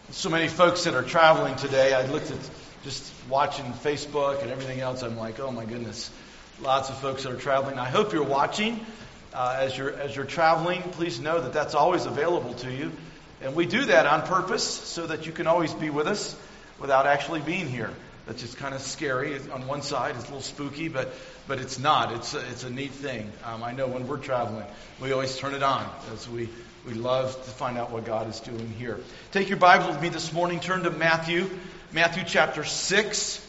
So many folks that are traveling today. I looked at just watching Facebook and everything else. I'm like, oh my goodness, lots of folks that are traveling. I hope you're watching as you're traveling. Please know that that's always available to you, and we do that on purpose so that you can always be with us without actually being here. That's just kind of scary. On one side, it's a little spooky, but it's not. It's a neat thing. I know when we're traveling, we always turn it on as we love to find out what God is doing here. Take your Bible with me this morning. Turn to Matthew chapter 6.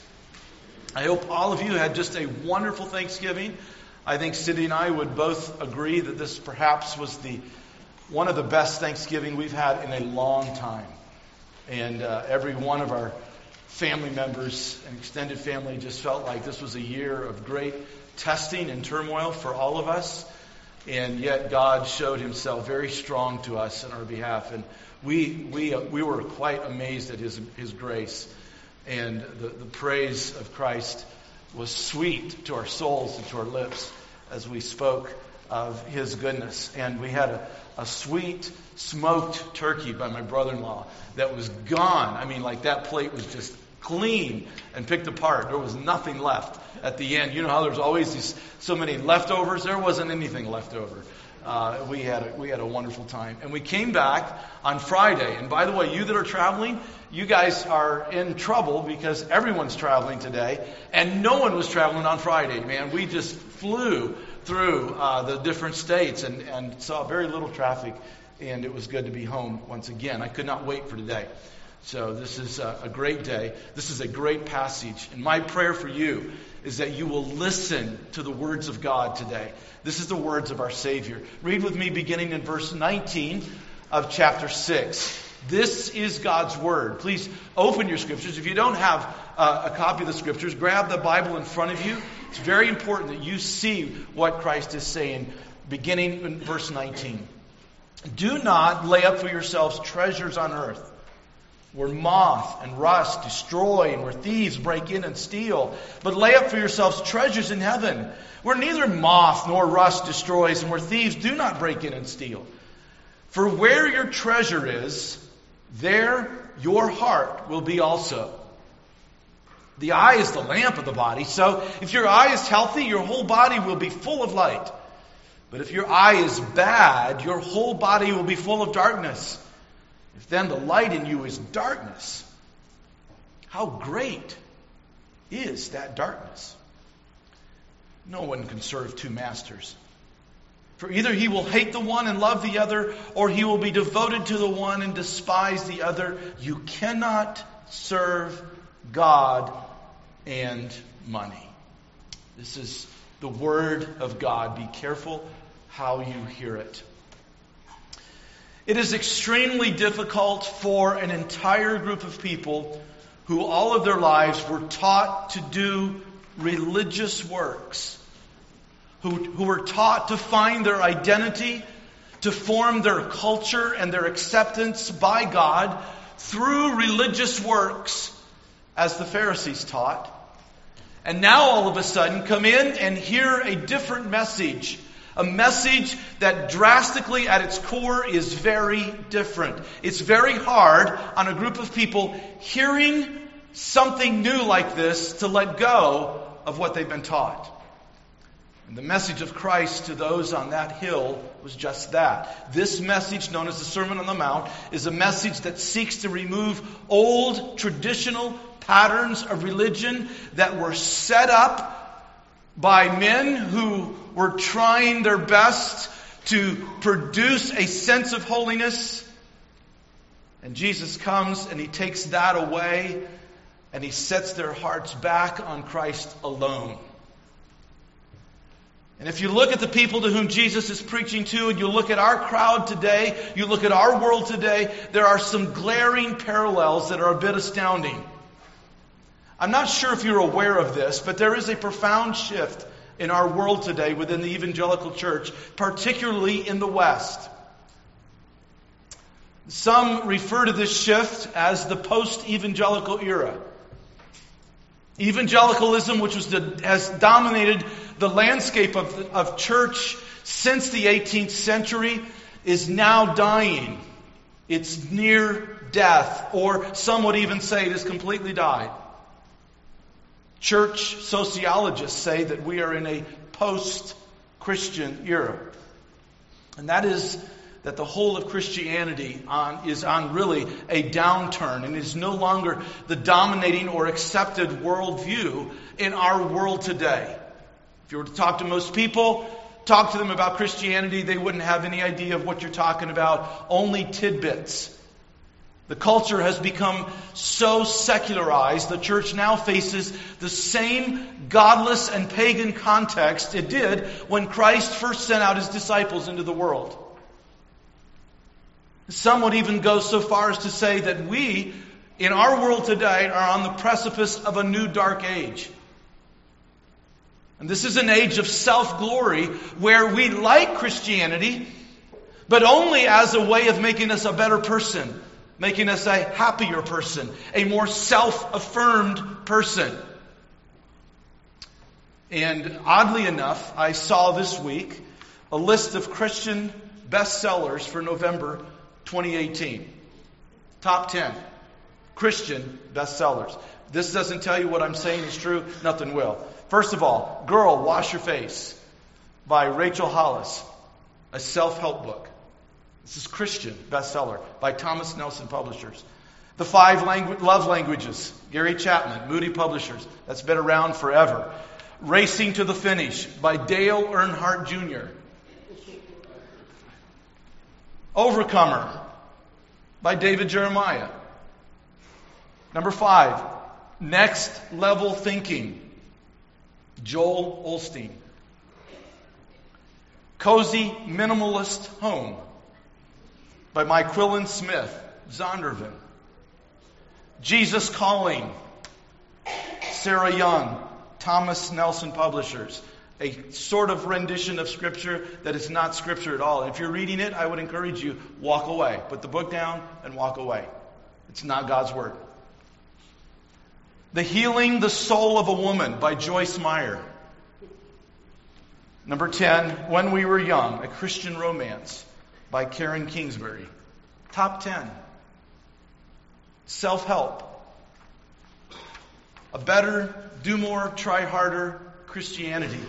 I hope all of you had just a wonderful Thanksgiving. I think Cindy and I would both agree that this perhaps was one of the best Thanksgiving we've had in a long time. And every one of our family members and extended family just felt like this was a year of great testing and turmoil for all of us. And yet God showed himself very strong to us on our behalf. And we were quite amazed at his grace. And the praise of Christ was sweet to our souls and to our lips as we spoke of his goodness. And we had a sweet smoked turkey by my brother-in-law that was gone. I mean, like that plate was just clean and picked apart. There was nothing left at the end. You know how there's always so many leftovers? There wasn't anything left over. We had a wonderful time. And we came back on Friday. And by the way, you that are traveling, you guys are in trouble because everyone's traveling today. And no one was traveling on Friday, man. We just flew through the different states and saw very little traffic. And it was good to be home once again. I could not wait for today. So this is a great day. This is a great passage. And my prayer for you is that you will listen to the words of God today. This is the words of our Savior. Read with me beginning in verse 19 of chapter 6. This is God's Word. Please open your Scriptures. If you don't have a copy of the Scriptures, grab the Bible in front of you. It's very important that you see what Christ is saying, beginning in verse 19. Do not lay up for yourselves treasures on earth, where moth and rust destroy and where thieves break in and steal. But lay up for yourselves treasures in heaven, where neither moth nor rust destroys and where thieves do not break in and steal. For where your treasure is, there your heart will be also. The eye is the lamp of the body, so if your eye is healthy, your whole body will be full of light. But if your eye is bad, your whole body will be full of darkness. If then the light in you is darkness, how great is that darkness? No one can serve two masters. For either he will hate the one and love the other, or he will be devoted to the one and despise the other. You cannot serve God and money. This is the word of God. Be careful how you hear it. It is extremely difficult for an entire group of people who all of their lives were taught to do religious works, who were taught to find their identity, to form their culture and their acceptance by God through religious works, as the Pharisees taught. And now all of a sudden come in and hear a different message. A message that drastically at its core is very different. It's very hard on a group of people hearing something new like this to let go of what they've been taught. And the message of Christ to those on that hill was just that. This message, known as the Sermon on the Mount, is a message that seeks to remove old traditional patterns of religion that were set up by men who were trying their best to produce a sense of holiness. And Jesus comes and he takes that away and he sets their hearts back on Christ alone. And if you look at the people to whom Jesus is preaching to, and you look at our crowd today, you look at our world today, there are some glaring parallels that are a bit astounding. I'm not sure if you're aware of this, but there is a profound shift in our world today within the evangelical church, particularly in the West. Some refer to this shift as the post-evangelical era. Evangelicalism, which has dominated the landscape of church since the 18th century, is now dying. It's near death, or some would even say it has completely died. Church sociologists say that we are in a post-Christian era. And that is that the whole of Christianity is on really a downturn and is no longer the dominating or accepted worldview in our world today. If you were to talk to most people, talk to them about Christianity, they wouldn't have any idea of what you're talking about, only tidbits. The culture has become so secularized, the church now faces the same godless and pagan context it did when Christ first sent out his disciples into the world. Some would even go so far as to say that we, in our world today, are on the precipice of a new dark age. And this is an age of self-glory where we like Christianity, but only as a way of making us a better person, making us a happier person, a more self-affirmed person. And oddly enough, I saw this week a list of Christian bestsellers for November 2018. Top 10 Christian bestsellers. This doesn't tell you what I'm saying is true. Nothing will. First of all, Girl, Wash Your Face by Rachel Hollis, a self-help book. This is Christian bestseller by Thomas Nelson Publishers. The 5 Love Languages, Gary Chapman, Moody Publishers. That's been around forever. Racing to the Finish by Dale Earnhardt Jr. Overcomer by David Jeremiah. Number 5, Next Level Thinking, Joel Osteen. Cozy Minimalist Home by Myquillan Smith, Zondervan. Jesus Calling, Sarah Young, Thomas Nelson Publishers. A sort of rendition of Scripture that is not Scripture at all. If you're reading it, I would encourage you, walk away. Put the book down and walk away. It's not God's Word. The Healing the Soul of a Woman by Joyce Meyer. Number 10, When We Were Young, a Christian Romance by Karen Kingsbury. Top 10. Self-help. A better, do more, try harder Christianity.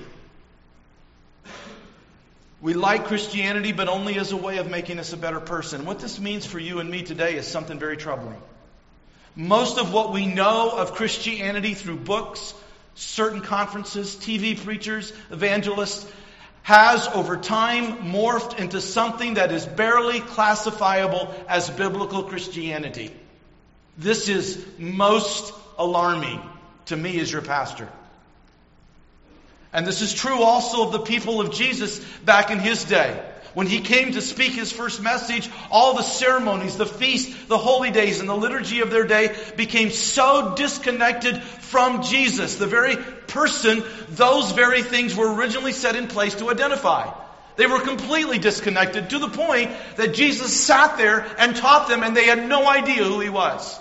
We like Christianity, but only as a way of making us a better person. What this means for you and me today is something very troubling. Most of what we know of Christianity through books, certain conferences, TV preachers, evangelists, has over time morphed into something that is barely classifiable as biblical Christianity. This is most alarming to me as your pastor. And this is true also of the people of Jesus back in his day. When he came to speak his first message, all the ceremonies, the feasts, the holy days, and the liturgy of their day became so disconnected from Jesus, the very person those very things were originally set in place to identify. They were completely disconnected to the point that Jesus sat there and taught them and they had no idea who he was.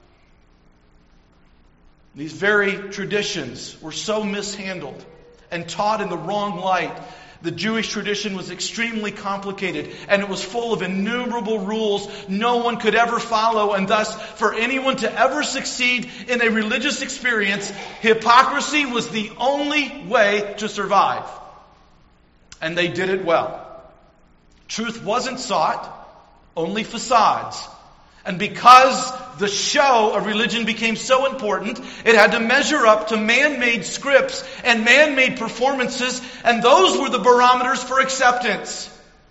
These very traditions were so mishandled and taught in the wrong light. The Jewish tradition was extremely complicated, and it was full of innumerable rules no one could ever follow, and thus, for anyone to ever succeed in a religious experience, hypocrisy was the only way to survive. And they did it well. Truth wasn't sought, only facades. And because the show of religion became so important, it had to measure up to man-made scripts and man-made performances, and those were the barometers for acceptance.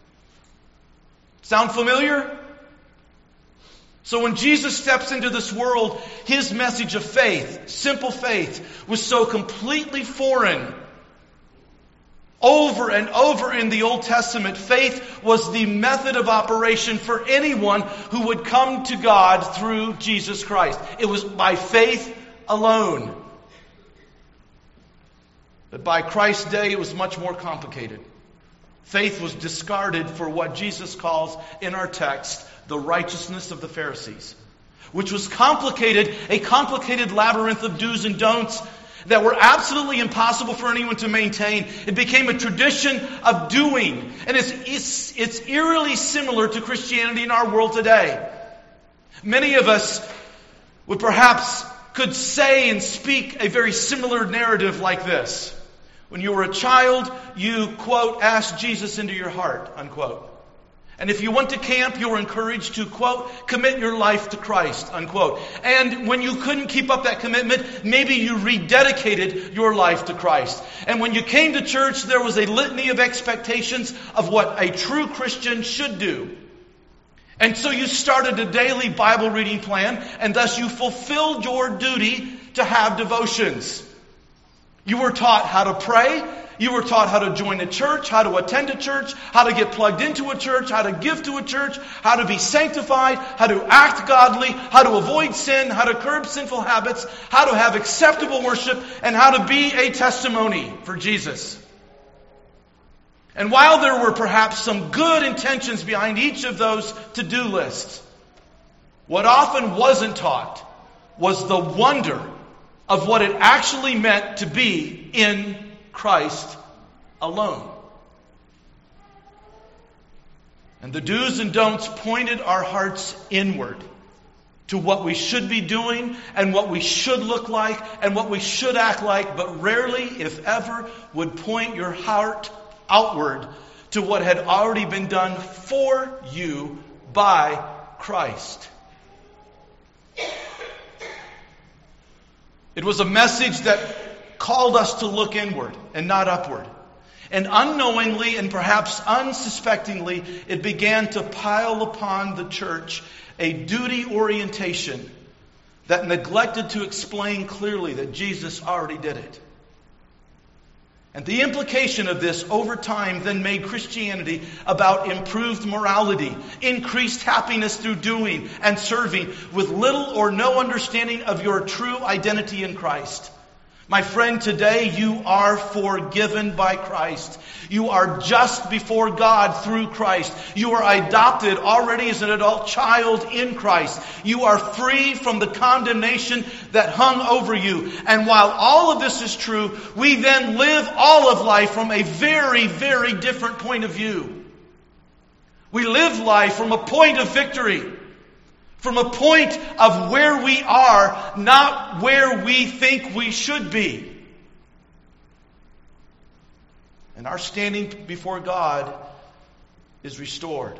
Sound familiar? So when Jesus steps into this world, his message of faith, simple faith, was so completely foreign. Over and over in the Old Testament, faith was the method of operation for anyone who would come to God through Jesus Christ. It was by faith alone. But by Christ's day, it was much more complicated. Faith was discarded for what Jesus calls in our text the righteousness of the Pharisees, which was a complicated labyrinth of do's and don'ts that were absolutely impossible for anyone to maintain. It became a tradition of doing. And it's eerily similar to Christianity in our world today. Many of us would perhaps could say and speak a very similar narrative like this. When you were a child, you, quote, asked Jesus into your heart, unquote. And if you went to camp, you were encouraged to, quote, commit your life to Christ, unquote. And when you couldn't keep up that commitment, maybe you rededicated your life to Christ. And when you came to church, there was a litany of expectations of what a true Christian should do. And so you started a daily Bible reading plan, and thus you fulfilled your duty to have devotions. You were taught how to pray. You were taught how to join a church, how to attend a church, how to get plugged into a church, how to give to a church, how to be sanctified, how to act godly, how to avoid sin, how to curb sinful habits, how to have acceptable worship, and how to be a testimony for Jesus. And while there were perhaps some good intentions behind each of those to-do lists, what often wasn't taught was the wonder of what it actually meant to be in Christ alone. And the do's and don'ts pointed our hearts inward to what we should be doing and what we should look like and what we should act like, but rarely, if ever, would point your heart outward to what had already been done for you by Christ. It was a message that called us to look inward and not upward. And unknowingly and perhaps unsuspectingly, it began to pile upon the church a duty orientation that neglected to explain clearly that Jesus already did it. And the implication of this over time then made Christianity about improved morality, increased happiness through doing and serving, with little or no understanding of your true identity in Christ. My friend, today you are forgiven by Christ. You are just before God through Christ. You are adopted already as an adult child in Christ. You are free from the condemnation that hung over you. And while all of this is true, we then live all of life from a very, very different point of view. We live life from a point of victory. From a point of where we are, not where we think we should be. And our standing before God is restored.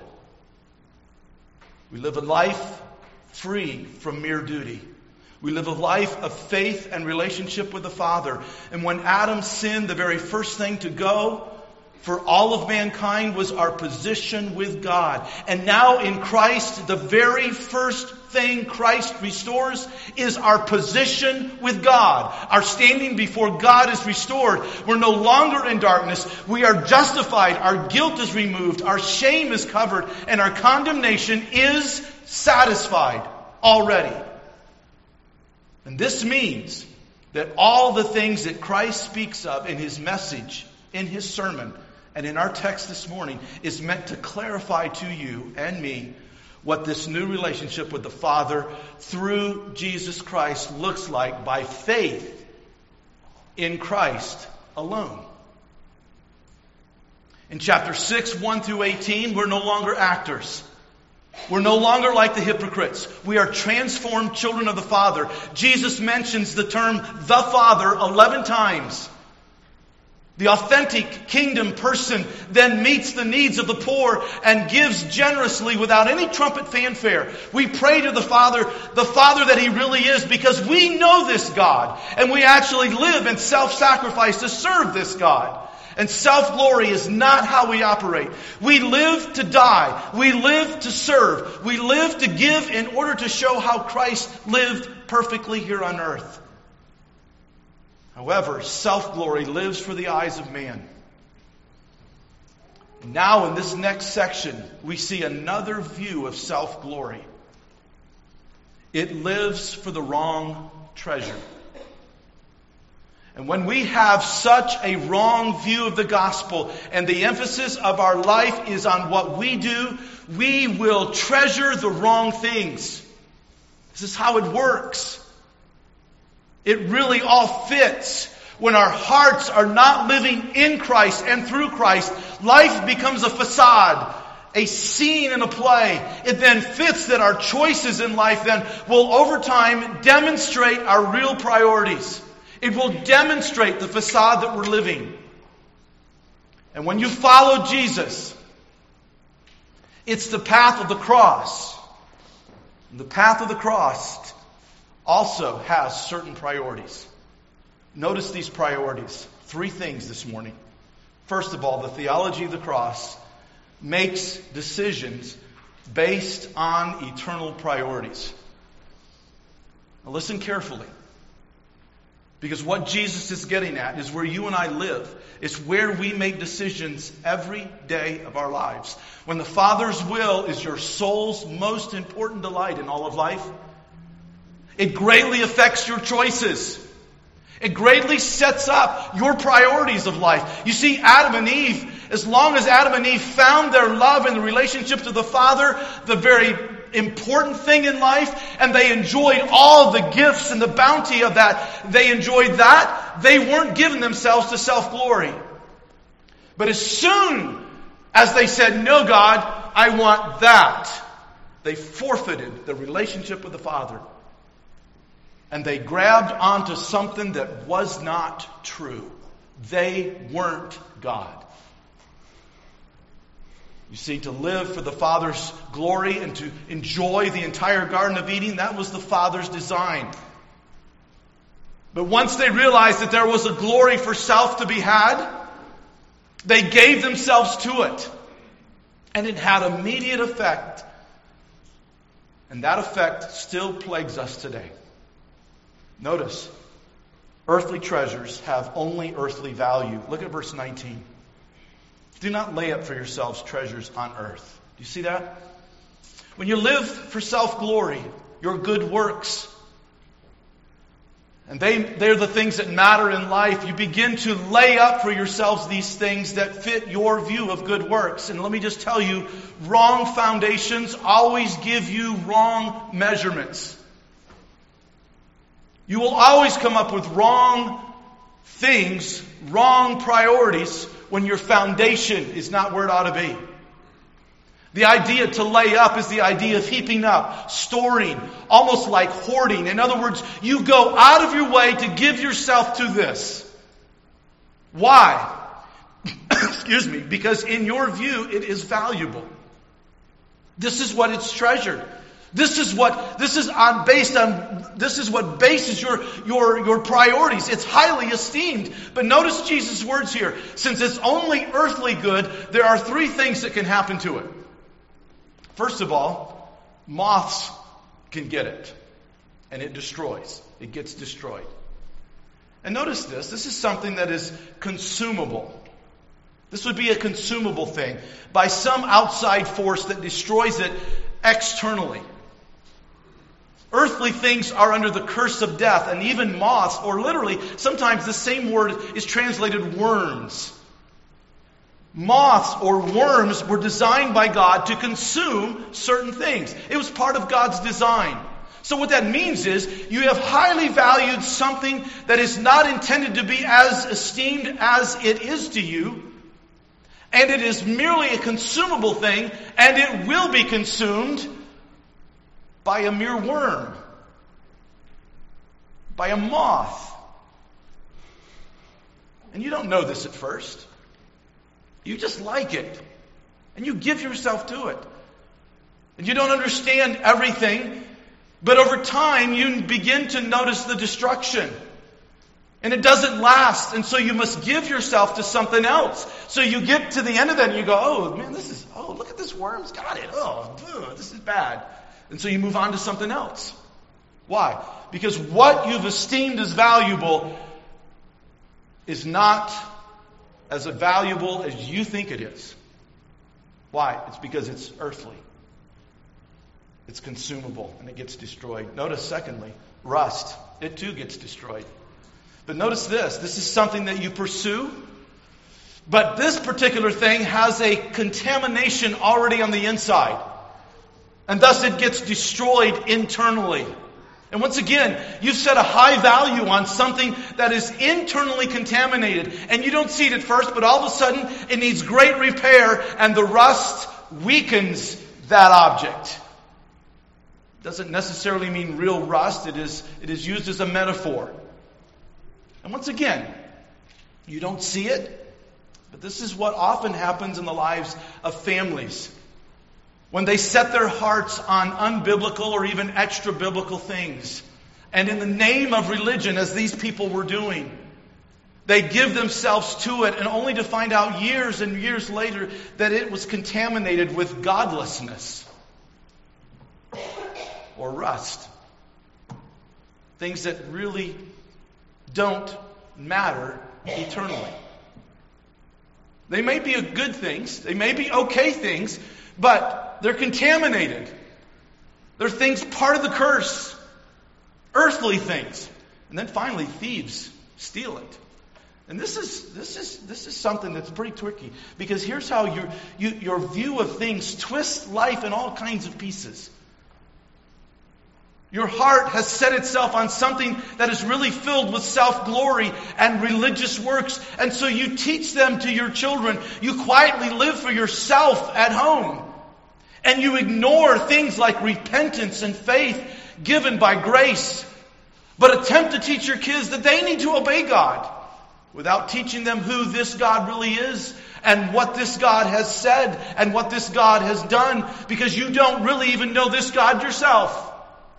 We live a life free from mere duty. We live a life of faith and relationship with the Father. And when Adam sinned, the very first thing to go for all of mankind was our position with God. And now in Christ, the very first thing Christ restores is our position with God. Our standing before God is restored. We're no longer in darkness. We are justified. Our guilt is removed. Our shame is covered. And our condemnation is satisfied already. And this means that all the things that Christ speaks of in His message, in His sermon, and in our text this morning is meant to clarify to you and me what this new relationship with the Father through Jesus Christ looks like by faith in Christ alone. In chapter 6, 1 through 18, we're no longer actors. We're no longer like the hypocrites. We are transformed children of the Father. Jesus mentions the term the Father 11 times. The authentic kingdom person then meets the needs of the poor and gives generously without any trumpet fanfare. We pray to the Father that He really is, because we know this God. And we actually live in self-sacrifice to serve this God. And self-glory is not how we operate. We live to die. We live to serve. We live to give in order to show how Christ lived perfectly here on earth. However, self-glory lives for the eyes of man. Now, in this next section, we see another view of self-glory. It lives for the wrong treasure. And when we have such a wrong view of the gospel, and the emphasis of our life is on what we do, we will treasure the wrong things. This is how it works. It really all fits. When our hearts are not living in Christ and through Christ, life becomes a facade. a scene in a play. It then fits that our choices in life then will over time demonstrate our real priorities. It will demonstrate the facade that we're living. And when you follow Jesus, it's the path of the cross. And the path of the cross also has certain priorities. Notice these priorities. 3 things this morning. First of all, the theology of the cross makes decisions based on eternal priorities. Now listen carefully. Because what Jesus is getting at is where you and I live. It's where we make decisions every day of our lives. When the Father's will is your soul's most important delight in all of life, it greatly affects your choices. It greatly sets up your priorities of life. You see, Adam and Eve, as long as Adam and Eve found their love in the relationship to the Father, the very important thing in life, and they enjoyed all the gifts and the bounty of that, they enjoyed that, they weren't giving themselves to self-glory. But as soon as they said, no, God, I want that, they forfeited the relationship with the Father. And they grabbed onto something that was not true. They weren't God. You see, to live for the Father's glory and to enjoy the entire Garden of Eden, that was the Father's design. But once they realized that there was a glory for self to be had, they gave themselves to it. And it had immediate effect. And that effect still plagues us today. Notice, earthly treasures have only earthly value. Look at verse 19. Do not lay up for yourselves treasures on earth. Do you see that? When you live for self-glory, your good works, and they're the things that matter in life, you begin to lay up for yourselves these things that fit your view of good works. And let me just tell you, wrong foundations always give you wrong measurements. You will always come up with wrong things, wrong priorities when your foundation is not where it ought to be. The idea to lay up is the idea of heaping up, storing, almost like hoarding. In other words, you go out of your way to give yourself to this. Why? Excuse me. Because in your view, it is valuable. This is what it's treasured. This is what bases your priorities. It's highly esteemed. But notice Jesus' words here. Since it's only earthly good, there are 3 things that can happen to it. First of all, moths can get it. And it destroys. It gets destroyed. And notice this. This is something that is consumable. This would be a consumable thing by some outside force that destroys it externally. Earthly things are under the curse of death, and even moths, or literally, sometimes the same word is translated worms. Moths or worms were designed by God to consume certain things. It was part of God's design. So what that means is you have highly valued something that is not intended to be as esteemed as it is to you, and it is merely a consumable thing, and it will be consumed by a mere worm, by a moth. And you don't know this at first. You just like it. And you give yourself to it. And you don't understand everything, but over time you begin to notice the destruction. And it doesn't last, and so you must give yourself to something else. So you get to the end of that and you go, oh man, look at this worm's got it. This is bad. And so you move on to something else. Why? Because what you've esteemed as valuable is not as valuable as you think it is. Why? It's because it's earthly. It's consumable and it gets destroyed. Notice, secondly, rust. It too gets destroyed. But notice this. This is something that you pursue. But this particular thing has a contamination already on the inside. And thus it gets destroyed internally. And once again, you've set a high value on something that is internally contaminated. And you don't see it at first, but all of a sudden it needs great repair and the rust weakens that object. Doesn't necessarily mean real rust. It is used as a metaphor. And once again, you don't see it, but this is what often happens in the lives of families. When they set their hearts on unbiblical or even extra-biblical things, and in the name of religion, as these people were doing, they give themselves to it, and only to find out years and years later that it was contaminated with godlessness or rust. Things that really don't matter eternally. They may be good things, they may be okay things, but they're contaminated. They're things part of the curse. Earthly things. And then finally, thieves steal it. And this is something that's pretty tricky, because here's how your view of things twists life in all kinds of pieces. Your heart has set itself on something that is really filled with self-glory and religious works, and so you teach them to your children. You quietly live for yourself at home, and you ignore things like repentance and faith given by grace, but attempt to teach your kids that they need to obey God, without teaching them who this God really is, and what this God has said, and what this God has done, because you don't really even know this God yourself.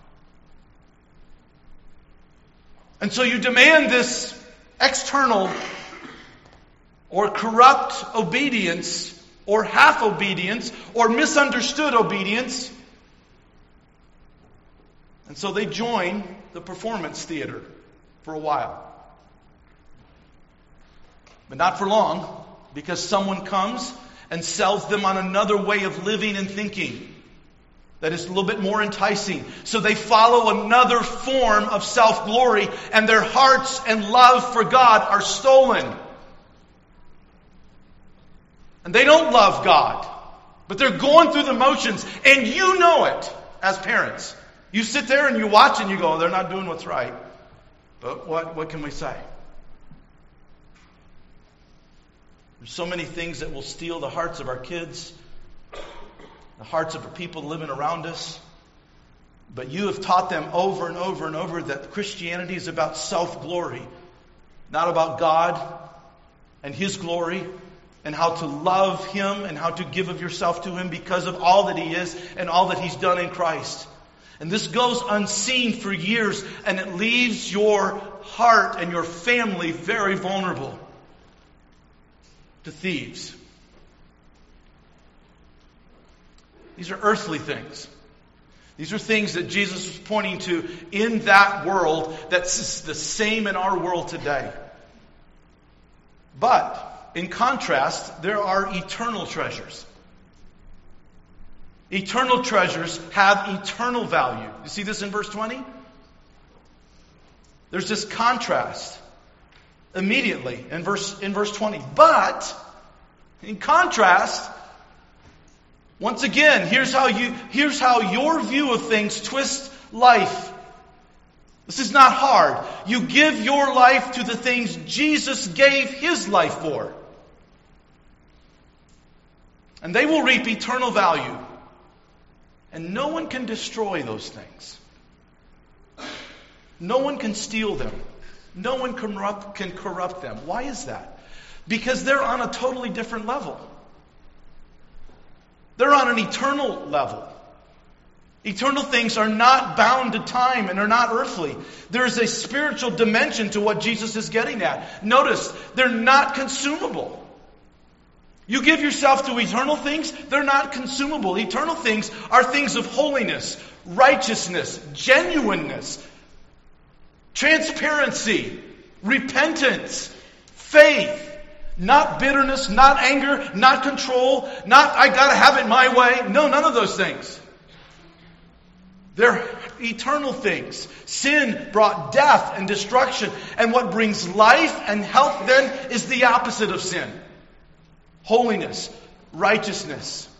And so you demand this external or corrupt obedience, or half obedience, or misunderstood obedience. And so they join the performance theater for a while. But not for long, because someone comes and sells them on another way of living and thinking that is a little bit more enticing. So they follow another form of self-glory, and their hearts and love for God are stolen. And they don't love God, but they're going through the motions, and you know it as parents. You sit there and you watch and you go, they're not doing what's right. But what can we say? There's so many things that will steal the hearts of our kids, the hearts of the people living around us. But you have taught them over and over and over that Christianity is about self-glory, not about God and His glory, and how to love Him and how to give of yourself to Him because of all that He is and all that He's done in Christ. And this goes unseen for years, and it leaves your heart and your family very vulnerable to thieves. These are earthly things. These are things that Jesus was pointing to in that world that's the same in our world today. But, in contrast, there are eternal treasures. Eternal treasures have eternal value. You see this in verse 20? There's this contrast immediately in verse 20. But, in contrast, once again, here's how your view of things twists life. This is not hard. You give your life to the things Jesus gave His life for. And they will reap eternal value. And no one can destroy those things. No one can steal them. No one can corrupt them. Why is that? Because they're on a totally different level. They're on an eternal level. Eternal things are not bound to time and are not earthly. There is a spiritual dimension to what Jesus is getting at. Notice, they're not consumable. You give yourself to eternal things, they're not consumable. Eternal things are things of holiness, righteousness, genuineness, transparency, repentance, faith. Not bitterness, not anger, not control, not I gotta have it my way. No, none of those things. They're eternal things. Sin brought death and destruction. And what brings life and health then is the opposite of sin. Holiness, righteousness.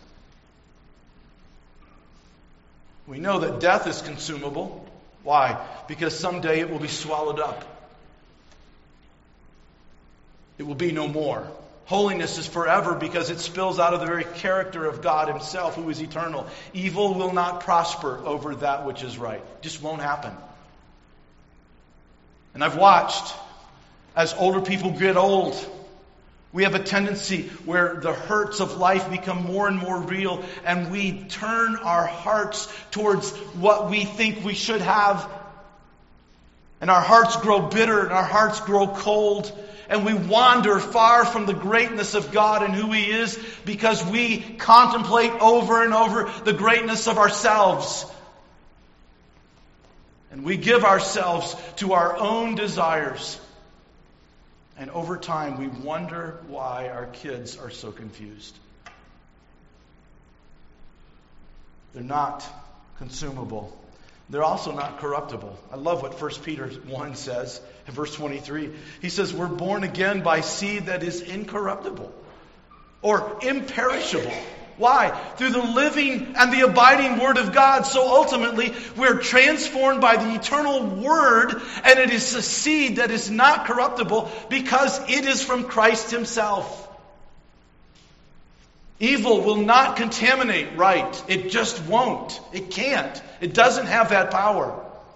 We know that death is consumable. Why? Because someday it will be swallowed up. It will be no more. Holiness is forever because it spills out of the very character of God himself, who is eternal. Evil will not prosper over that which is right. It just won't happen. And I've watched as older people get old, we have a tendency where the hurts of life become more and more real, and we turn our hearts towards what we think we should have. And our hearts grow bitter and our hearts grow cold. And we wander far from the greatness of God and who He is because we contemplate over and over the greatness of ourselves. And we give ourselves to our own desires. And over time, we wonder why our kids are so confused. They're not consumable. They're also not corruptible. I love what 1 Peter 1 says in verse 23. He says, we're born again by seed that is incorruptible or imperishable. Why? Through the living and the abiding Word of God. So ultimately, we're transformed by the eternal Word, and it is a seed that is not corruptible because it is from Christ Himself. Evil will not contaminate right. It just won't. It can't. It doesn't have that power.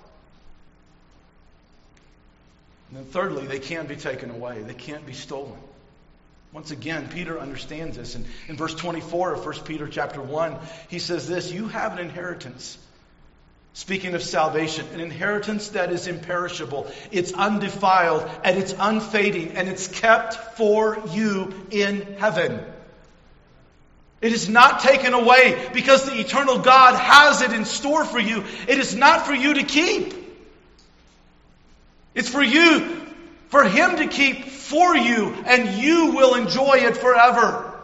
And then thirdly, they can't be taken away. They can't be stolen. Once again, Peter understands this. And in verse 24 of 1 Peter chapter 1, he says this, you have an inheritance. Speaking of salvation, an inheritance that is imperishable. It's undefiled and it's unfading and it's kept for you in heaven. It is not taken away because the eternal God has it in store for you. It is not for you to keep. It's for you, for Him to keep for you, and you will enjoy it forever.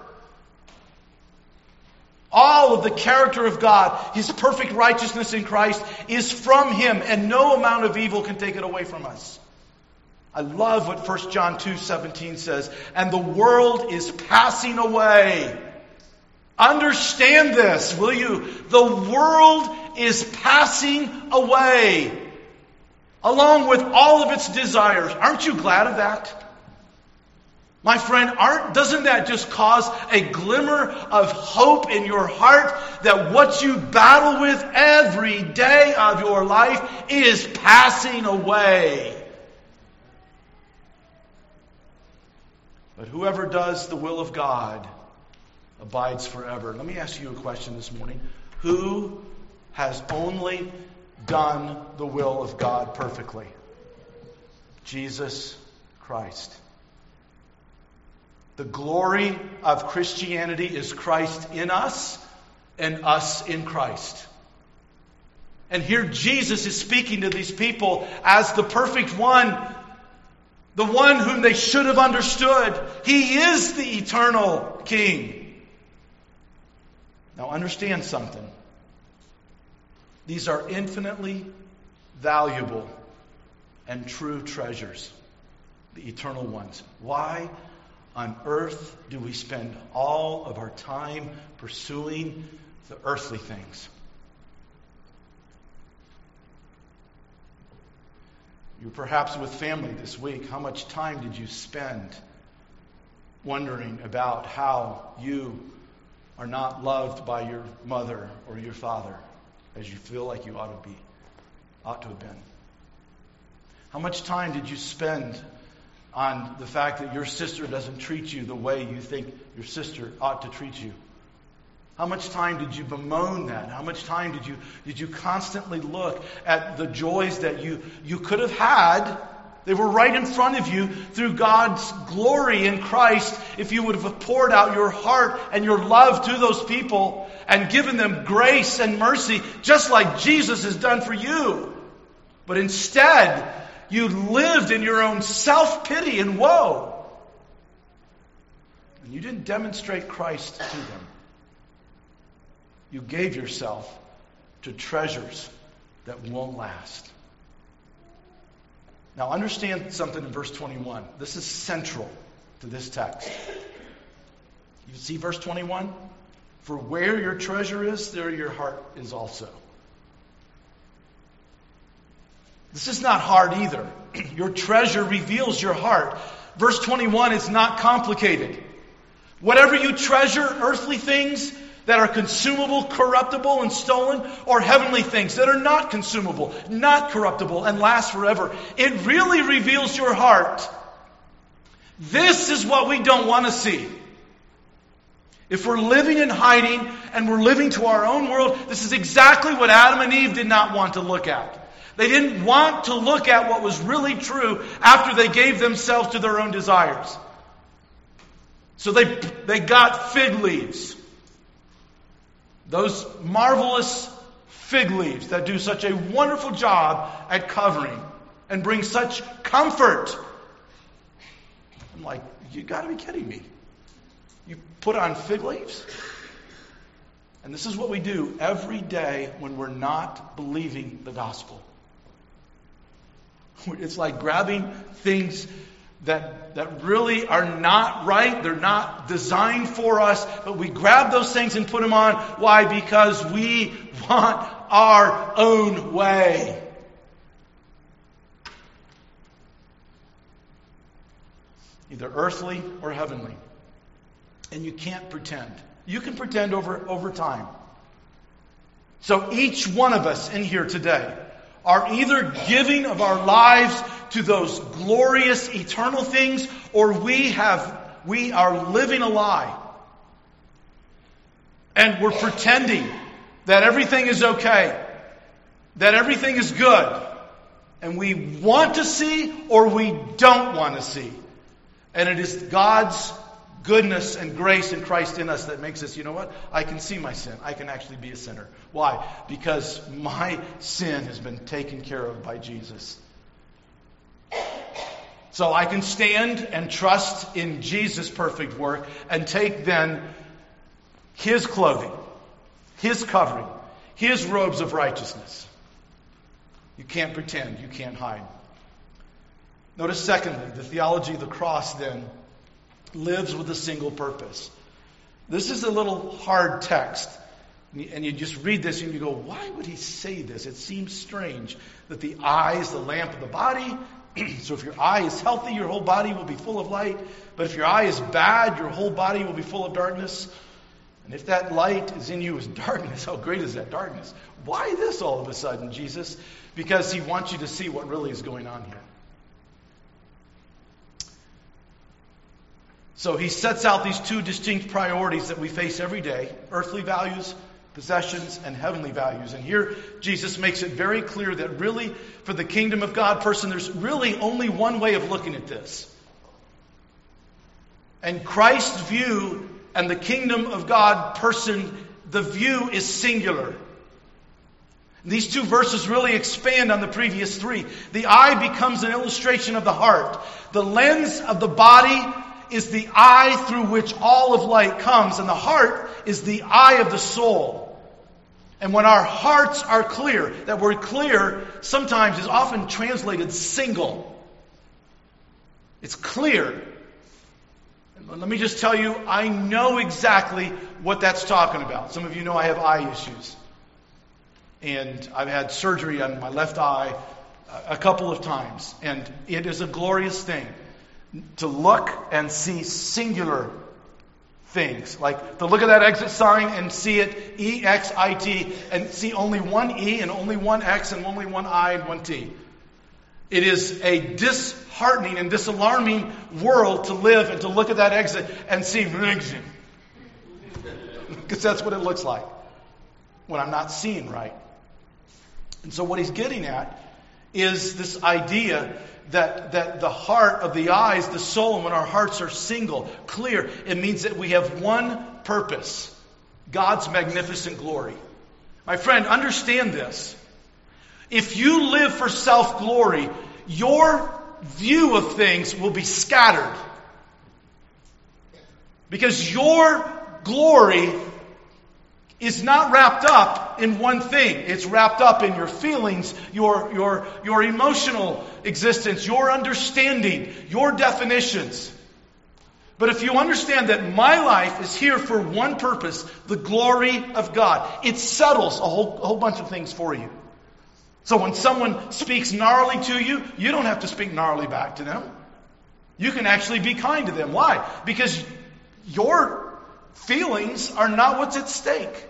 All of the character of God, His perfect righteousness in Christ, is from Him, and no amount of evil can take it away from us. I love what 1 John 2:17 says, and the world is passing away. Understand this, will you? The world is passing away, along with all of its desires. Aren't you glad of that? My friend, doesn't that just cause a glimmer of hope in your heart that what you battle with every day of your life is passing away? But whoever does the will of God abides forever. Let me ask you a question this morning. Who has only done the will of God perfectly? Jesus Christ. The glory of Christianity is Christ in us and us in Christ. And here Jesus is speaking to these people as the perfect one, the one whom they should have understood. He is the eternal King. Now understand something. These are infinitely valuable and true treasures, the eternal ones. Why on earth do we spend all of our time pursuing the earthly things? You're perhaps with family this week. How much time did you spend wondering about how you are not loved by your mother or your father as you feel like you ought to have been? How much time did you spend on the fact that your sister doesn't treat you the way you think your sister ought to treat you? How much time did you bemoan that? How much time did you constantly look at the joys that you could have had? They were right in front of you through God's glory in Christ if you would have poured out your heart and your love to those people and given them grace and mercy just like Jesus has done for you. But instead, you lived in your own self-pity and woe. And you didn't demonstrate Christ to them. You gave yourself to treasures that won't last. Now understand something in verse 21. This is central to this text. You see verse 21? For where your treasure is, there your heart is also. This is not hard either. Your treasure reveals your heart. Verse 21 is not complicated. Whatever you treasure, earthly things that are consumable, corruptible, and stolen, or heavenly things that are not consumable, not corruptible, and last forever. It really reveals your heart. This is what we don't want to see. If we're living in hiding and we're living to our own world, this is exactly what Adam and Eve did not want to look at. They didn't want to look at what was really true after they gave themselves to their own desires. So they got fig leaves. Those marvelous fig leaves that do such a wonderful job at covering and bring such comfort. I'm like, you got to be kidding me. You put on fig leaves? And this is what we do every day when we're not believing the gospel. It's like grabbing things that really are not right. They're not designed for us. But we grab those things and put them on. Why? Because we want our own way. Either earthly or heavenly. And you can't pretend. You can pretend over time. So each one of us in here today are either giving of our lives to those glorious eternal things, or we are living a lie. And we're pretending that everything is okay, that everything is good, and we want to see or we don't want to see. And it is God's goodness and grace in Christ in us that makes us, you know what? I can see my sin. I can actually be a sinner. Why? Because my sin has been taken care of by Jesus. So I can stand and trust in Jesus' perfect work and take then His clothing, His covering, His robes of righteousness. You can't pretend. You can't hide. Notice secondly, the theology of the cross then lives with a single purpose. This is a little hard text. And you just read this and you go, why would he say this? It seems strange that the eye is the lamp of the body. So if your eye is healthy, your whole body will be full of light. But if your eye is bad, your whole body will be full of darkness. And if that light is in you as darkness, how great is that darkness? Why this all of a sudden, Jesus? Because he wants you to see what really is going on here. So he sets out these two distinct priorities that we face every day: earthly values, possessions, and heavenly values. And here Jesus makes it very clear that really for the kingdom of God person, there's really only one way of looking at this. And Christ's view and the kingdom of God person, the view is singular. These two verses really expand on the previous three. The eye becomes an illustration of the heart. The lens of the body is the eye through which all of light comes, and the heart is the eye of the soul. And when our hearts are clear, that word clear sometimes is often translated single. It's clear. And let me just tell you, I know exactly what that's talking about. Some of you know I have eye issues. And I've had surgery on my left eye a couple of times. And it is a glorious thing to look and see singular things. Like to look at that exit sign and see it E-X-I-T and see only one E and only one X and only one I and one T. It is a disheartening and disalarming world to live and to look at that exit and see exit. Because that's what it looks like when I'm not seeing right. And so what he's getting at is this idea that the heart of the eyes, the soul, and when our hearts are single, clear, it means that we have one purpose: God's magnificent glory. My friend, understand this. If you live for self-glory, your view of things will be scattered. Because your glory is not wrapped up in one thing. It's wrapped up in your feelings, your emotional existence, your understanding, your definitions. But if you understand that my life is here for one purpose, the glory of God, it settles a whole bunch of things for you. So when someone speaks gnarly to you, you don't have to speak gnarly back to them. You can actually be kind to them. Why? Because your feelings are not what's at stake.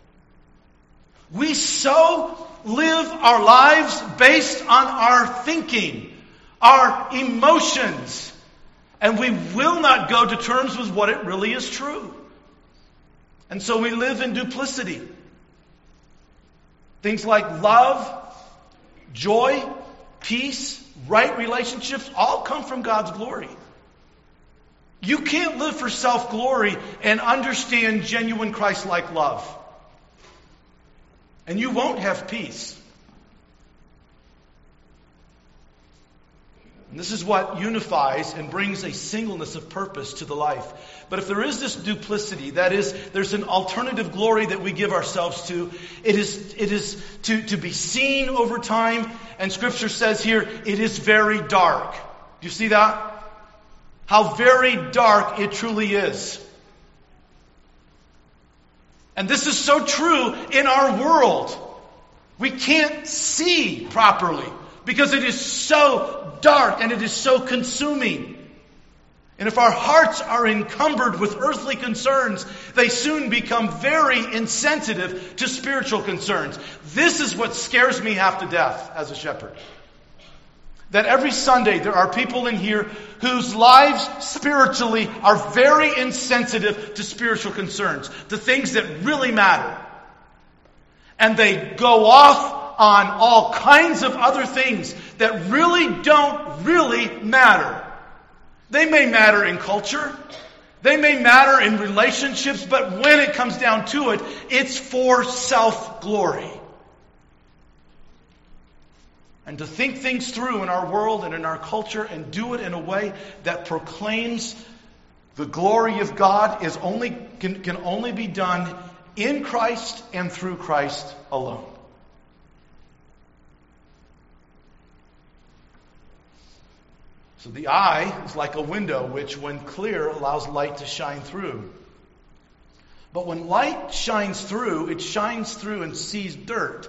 We so live our lives based on our thinking, our emotions, and we will not go to terms with what it really is true. And so we live in duplicity. Things like love, joy, peace, right relationships, all come from God's glory. You can't live for self-glory and understand genuine Christ-like love. And you won't have peace. And this is what unifies and brings a singleness of purpose to the life. But if there is this duplicity, that is, there's an alternative glory that we give ourselves to, it is to be seen over time. And Scripture says here, it is very dark. Do you see that? How very dark it truly is. And this is so true in our world. We can't see properly because it is so dark and it is so consuming. And if our hearts are encumbered with earthly concerns, they soon become very insensitive to spiritual concerns. This is what scares me half to death as a shepherd. That every Sunday there are people in here whose lives spiritually are very insensitive to spiritual concerns, to things that really matter. And they go off on all kinds of other things that really don't really matter. They may matter in culture. They may matter in relationships, but when it comes down to it, it's for self-glory. And to think things through in our world and in our culture and do it in a way that proclaims the glory of God can only be done in Christ and through Christ alone. So the eye is like a window which, when clear, allows light to shine through. But when light shines through, it shines through and sees dirt.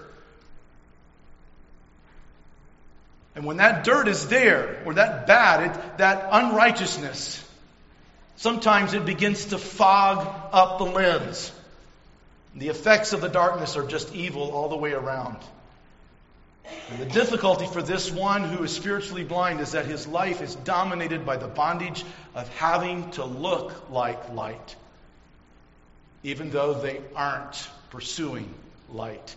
And when that dirt is there, or that that unrighteousness, sometimes it begins to fog up the lens. The effects of the darkness are just evil all the way around. And the difficulty for this one who is spiritually blind is that his life is dominated by the bondage of having to look like light, even though they aren't pursuing light.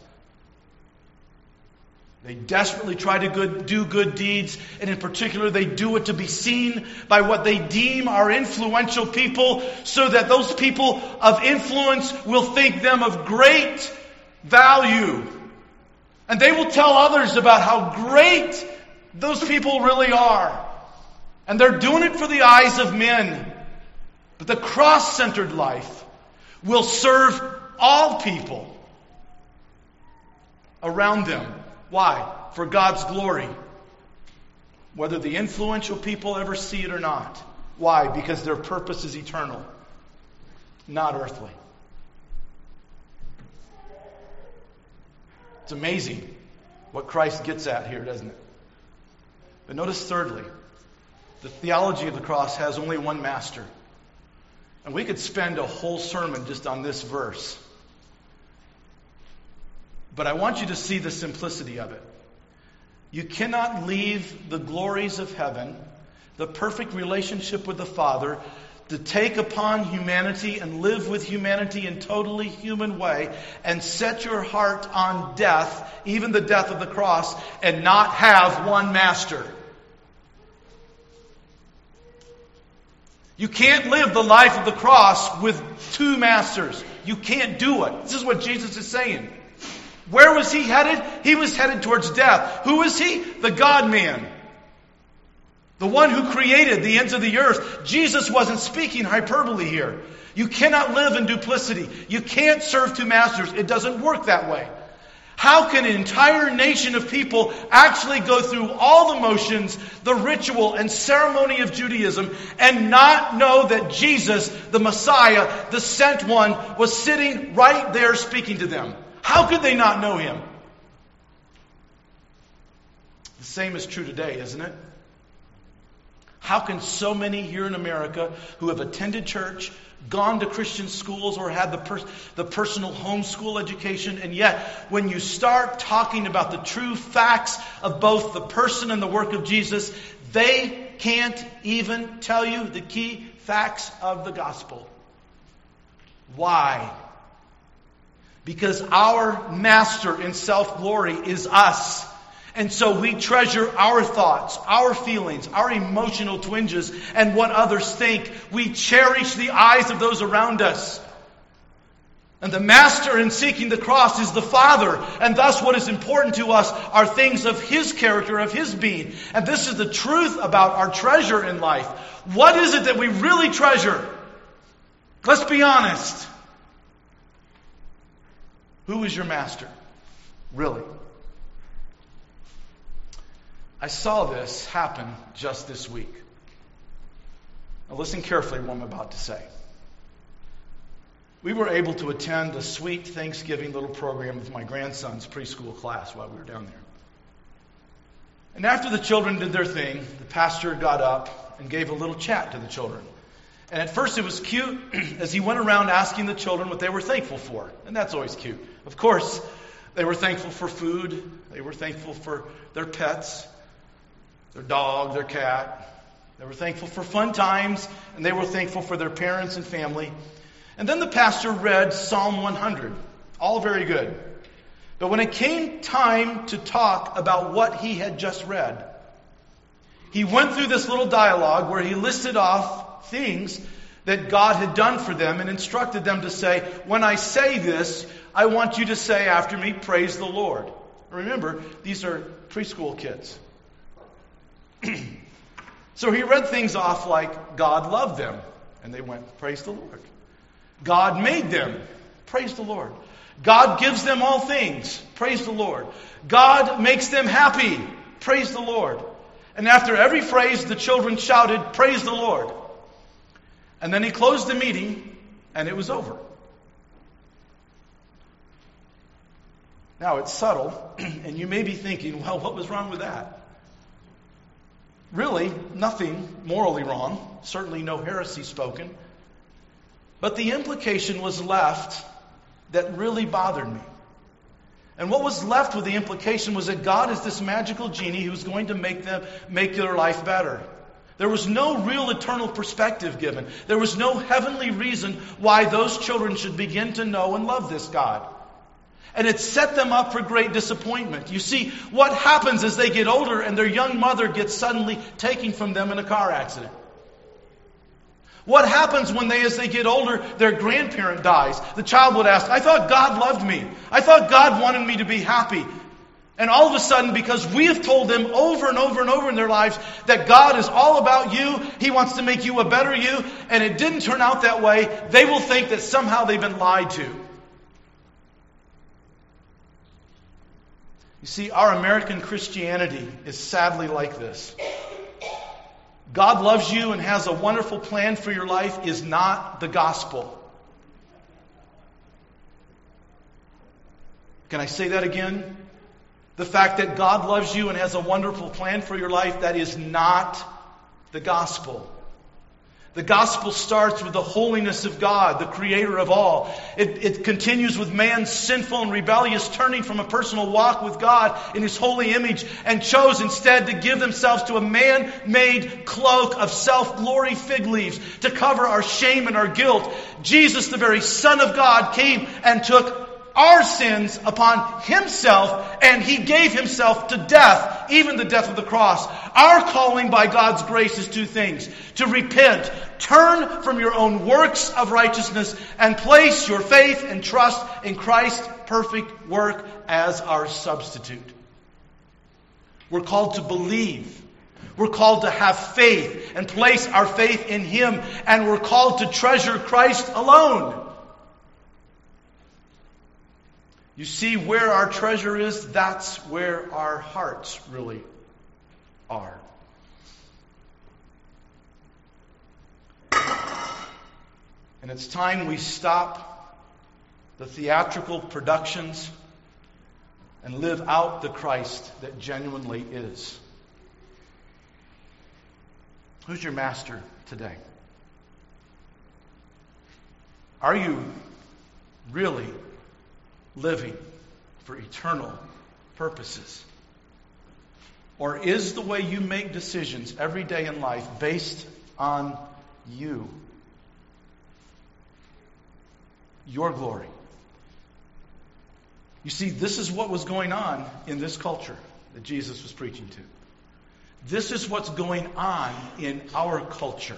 They desperately try to do good deeds, and in particular they do it to be seen by what they deem are influential people, so that those people of influence will think them of great value. And they will tell others about how great those people really are. And they're doing it for the eyes of men. But the cross-centered life will serve all people around them. Why? For God's glory. Whether the influential people ever see it or not. Why? Because their purpose is eternal, not earthly. It's amazing what Christ gets at here, doesn't it? But notice thirdly, the theology of the cross has only one master. And we could spend a whole sermon just on this verse. But I want you to see the simplicity of it. You cannot leave the glories of heaven, the perfect relationship with the Father, to take upon humanity and live with humanity in a totally human way and set your heart on death, even the death of the cross, and not have one master. You can't live the life of the cross with two masters. You can't do it. This is what Jesus is saying. Where was he headed? He was headed towards death. Who is he? The God-man. The one who created the ends of the earth. Jesus wasn't speaking hyperbole here. You cannot live in duplicity. You can't serve two masters. It doesn't work that way. How can an entire nation of people actually go through all the motions, the ritual and ceremony of Judaism, and not know that Jesus, the Messiah, the sent one, was sitting right there speaking to them? How could they not know him? The same is true today, isn't it? How can so many here in America who have attended church, gone to Christian schools, or had the personal homeschool education, and yet when you start talking about the true facts of both the person and the work of Jesus, they can't even tell you the key facts of the gospel? Why? Because our master in self-glory is us. And so we treasure our thoughts, our feelings, our emotional twinges, and what others think. We cherish the eyes of those around us. And the master in seeking the cross is the Father. And thus what is important to us are things of His character, of His being. And this is the truth about our treasure in life. What is it that we really treasure? Let's be honest. Who is your master? Really? I saw this happen just this week. Now listen carefully to what I'm about to say. We were able to attend a sweet Thanksgiving little program with my grandson's preschool class while we were down there. And after the children did their thing, the pastor got up and gave a little chat to the children. And at first it was cute as he went around asking the children what they were thankful for. And that's always cute. Of course, they were thankful for food. They were thankful for their pets, their dog, their cat. They were thankful for fun times, and they were thankful for their parents and family. And then the pastor read Psalm 100. All very good. But when it came time to talk about what he had just read, he went through this little dialogue where he listed off things that God had done for them and instructed them to say, when I say this, I want you to say after me, praise the Lord. Remember, these are preschool kids. So he read things off like, God loved them. And they went, praise the Lord. God made them. Praise the Lord. God gives them all things. Praise the Lord. God makes them happy. Praise the Lord. And after every phrase, the children shouted, praise the Lord. And then he closed the meeting, and it was over. Now, it's subtle, and you may be thinking, well, what was wrong with that? Really, nothing morally wrong. Certainly no heresy spoken. But the implication was left that really bothered me. And what was left with the implication was that God is this magical genie who's going to make their life better. There was no real eternal perspective given. There was no heavenly reason why those children should begin to know and love this God. And it set them up for great disappointment. You see, what happens as they get older and their young mother gets suddenly taken from them in a car accident? What happens when as they get older, their grandparent dies? The child would ask, I thought God loved me. I thought God wanted me to be happy. And all of a sudden, because we have told them over and over and over in their lives that God is all about you, He wants to make you a better you, and it didn't turn out that way, they will think that somehow they've been lied to. You see, our American Christianity is sadly like this. God loves you and has a wonderful plan for your life is not the gospel. Can I say that again? The fact that God loves you and has a wonderful plan for your life, that is not the gospel. The gospel starts with the holiness of God, the creator of all. It continues with man's sinful and rebellious turning from a personal walk with God in His holy image and chose instead to give themselves to a man-made cloak of self-glory fig leaves to cover our shame and our guilt. Jesus, the very Son of God, came and took our sins upon Himself, and He gave Himself to death, even the death of the cross. Our calling by God's grace is two things: to repent, turn from your own works of righteousness, and place your faith and trust in Christ's perfect work as our substitute. We're called to believe. We're called to have faith and place our faith in Him, and we're called to treasure Christ alone. You see, where our treasure is, that's where our hearts really are. And it's time we stop the theatrical productions and live out the Christ that genuinely is. Who's your master today? Are you really living for eternal purposes? Or is the way you make decisions every day in life based on you? Your glory. You see, this is what was going on in this culture that Jesus was preaching to. This is what's going on in our culture.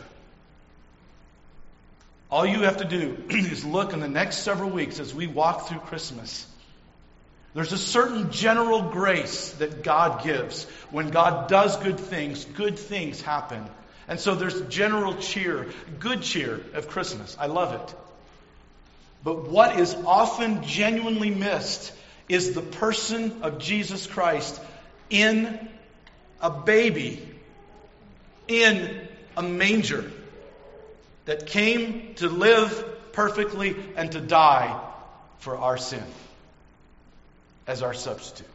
All you have to do is look in the next several weeks as we walk through Christmas. There's a certain general grace that God gives. When God does good things happen. And so there's general cheer, good cheer of Christmas. I love it. But what is often genuinely missed is the person of Jesus Christ in a baby, in a manger, that came to live perfectly and to die for our sin as our substitute.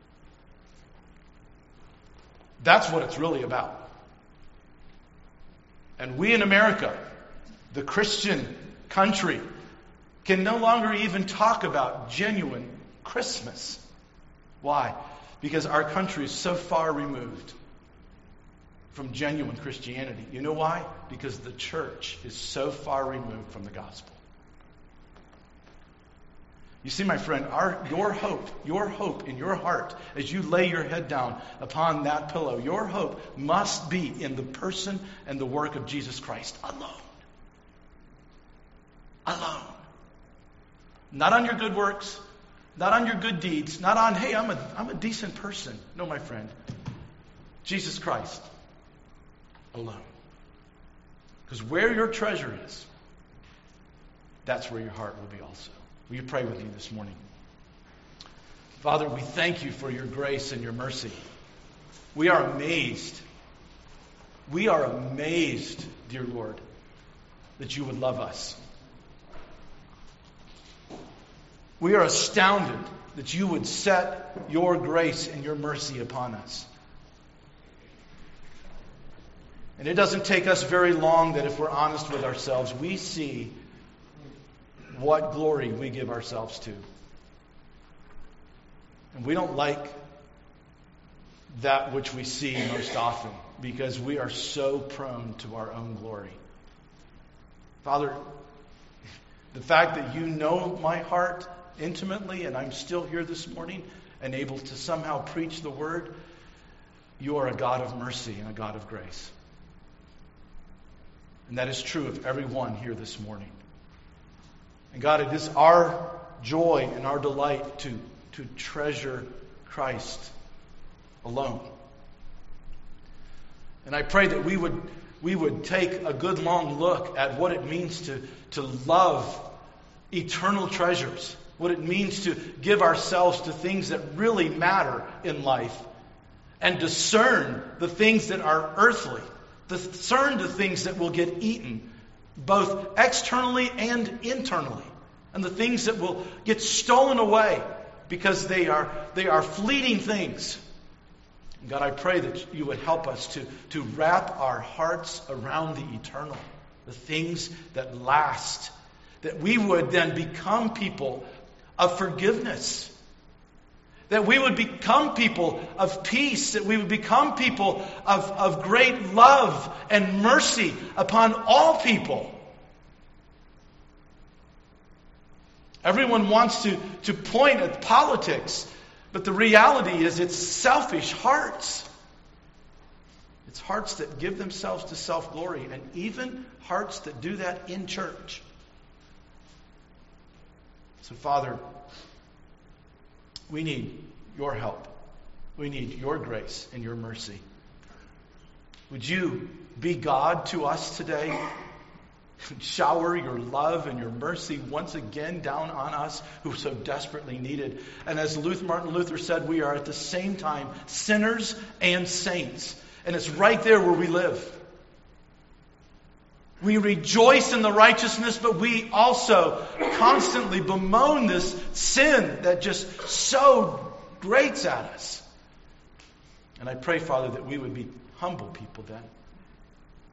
That's what it's really about. And we in America, the Christian country, can no longer even talk about genuine Christmas. Why? Because our country is so far removed from genuine Christianity. You know why? Because the church is so far removed from the gospel. You see, my friend, your hope in your heart as you lay your head down upon that pillow, your hope must be in the person and the work of Jesus Christ alone. Alone. Not on your good works, not on your good deeds, not on, hey, I'm a decent person. No, my friend. Jesus Christ alone. Because where your treasure is, that's where your heart will be also. Will you pray with me this morning? Father, we thank you for your grace and your mercy. We are amazed. We are amazed, dear Lord, that you would love us. We are astounded that you would set your grace and your mercy upon us. And it doesn't take us very long that if we're honest with ourselves, we see what glory we give ourselves to. And we don't like that which we see most often because we are so prone to our own glory. Father, the fact that you know my heart intimately and I'm still here this morning and able to somehow preach the word, you are a God of mercy and a God of grace. And that is true of everyone here this morning. And God, it is our joy and our delight to treasure Christ alone. And I pray that we would take a good long look at what it means to love eternal treasures, what it means to give ourselves to things that really matter in life, and discern the things that are earthly, discern the things that will get eaten, both externally and internally, and the things that will get stolen away because they are fleeting things. God, I pray that you would help us to wrap our hearts around the eternal, the things that last, that we would then become people of forgiveness, that we would become people of peace, that we would become people of great love and mercy upon all people. Everyone wants to point at politics, but the reality is it's selfish hearts. It's hearts that give themselves to self-glory, and even hearts that do that in church. So, Father, we need your help. We need your grace and your mercy. Would you be God to us today? Shower your love and your mercy once again down on us who so desperately need it. And as Martin Luther said, we are at the same time sinners and saints. And it's right there where we live. We rejoice in the righteousness, but we also constantly bemoan this sin that just so grates at us. And I pray, Father, that we would be humble people then.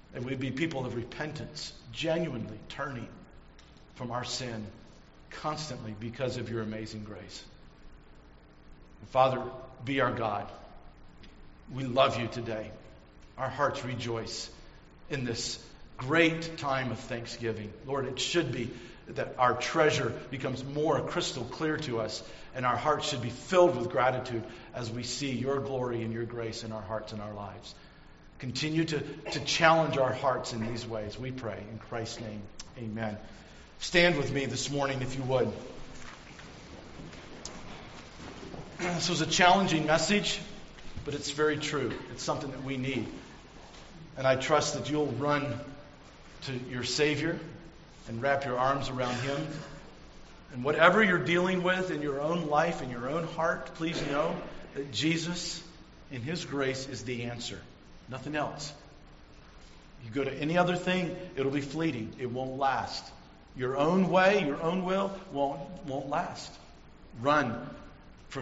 And we'd be people of repentance, genuinely turning from our sin constantly because of your amazing grace. And Father, be our God. We love you today. Our hearts rejoice in this great time of thanksgiving. Lord, it should be that our treasure becomes more crystal clear to us, and our hearts should be filled with gratitude as we see your glory and your grace in our hearts and our lives. Continue to challenge our hearts in these ways, we pray. In Christ's name, amen. Stand with me this morning, if you would. This was a challenging message, but it's very true. It's something that we need. And I trust that you'll run to your Savior and wrap your arms around Him. And whatever you're dealing with in your own life, in your own heart, please know that Jesus, in His grace, is the answer. Nothing else. You go to any other thing, it'll be fleeting. It won't last. Your own way, your own will won't last. Run from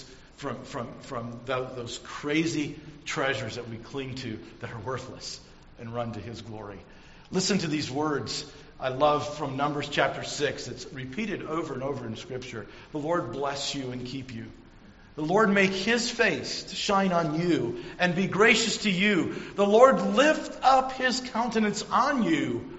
those crazy treasures that we cling to that are worthless, and run to His glory. Listen to these words I love from Numbers chapter 6. It's repeated over and over in Scripture. The Lord bless you and keep you. The Lord make His face to shine on you and be gracious to you. The Lord lift up His countenance on you